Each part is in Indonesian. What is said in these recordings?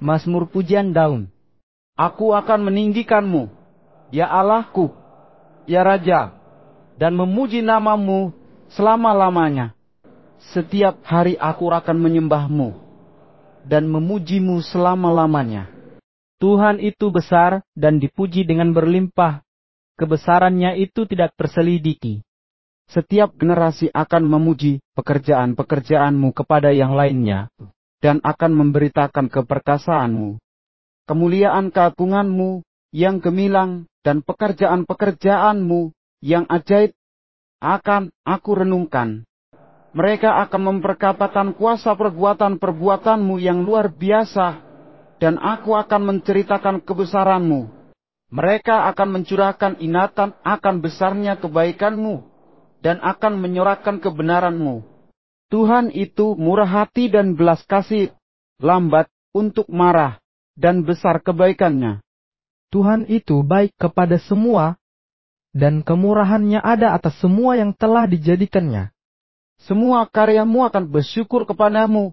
Mazmur pujian Daud. Aku akan meninggikanmu, ya Allahku, ya Raja, dan memuji namamu selama-lamanya. Setiap hari aku akan menyembahmu dan memujimu selama-lamanya. Tuhan itu besar dan dipuji dengan berlimpah. Kebesarannya itu tidak terselidiki. Setiap generasi akan memuji pekerjaan-pekerjaanmu kepada yang lainnya, dan akan memberitakan keperkasaanmu. Kemuliaan keagunganmu yang gemilang dan pekerjaan-pekerjaanmu yang ajaib akan aku renungkan. Mereka akan memperkatakan kuasa perbuatan-perbuatanmu yang luar biasa, dan aku akan menceritakan kebesaranmu. Mereka akan mencurahkan ingatan akan besarnya kebaikanmu, dan akan menyorakkan kebenaranmu. Tuhan itu murah hati dan belas kasih, lambat untuk marah, dan besar kebaikannya. Tuhan itu baik kepada semua, dan kemurahannya ada atas semua yang telah dijadikannya. Semua karyamu akan bersyukur kepadamu,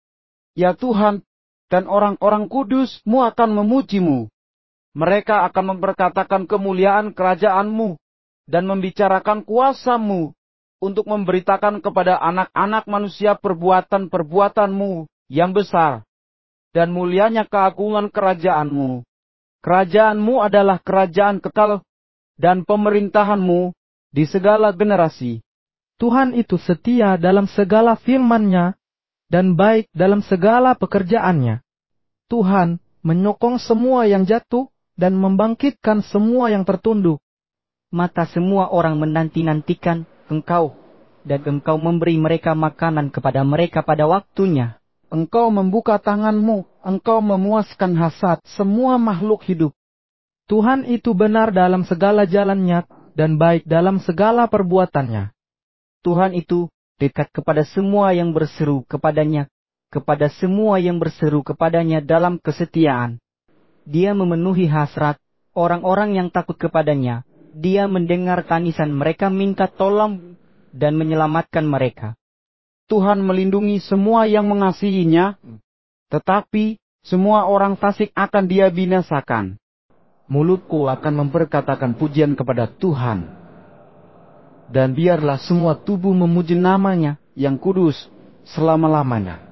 ya Tuhan, dan orang-orang kudusmu akan memujimu. Mereka akan memperkatakan kemuliaan kerajaanmu, dan membicarakan kuasamu, untuk memberitakan kepada anak-anak manusia perbuatan-perbuatanmu yang besar, dan mulianya keagungan kerajaanmu. Kerajaanmu adalah kerajaan kekal, dan pemerintahanmu di segala generasi. Tuhan itu setia dalam segala firman-Nya, dan baik dalam segala pekerjaannya. Tuhan menyokong semua yang jatuh, dan membangkitkan semua yang tertunduk. Mata semua orang menanti-nantikan Engkau, dan Engkau memberi mereka makanan kepada mereka pada waktunya. Engkau membuka tanganmu, Engkau memuaskan hasad semua makhluk hidup. Tuhan itu benar dalam segala jalannya, dan baik dalam segala perbuatannya. Tuhan itu dekat kepada semua yang berseru kepadanya, kepada semua yang berseru kepadanya dalam kesetiaan. Dia memenuhi hasrat orang-orang yang takut kepadanya. Dia mendengar tangisan mereka minta tolong dan menyelamatkan mereka. Tuhan melindungi semua yang mengasihinya, tetapi semua orang fasik akan Dia binasakan. Mulutku akan memperkatakan pujian kepada Tuhan, dan biarlah semua tubuh memuji namanya yang kudus selama-lamanya.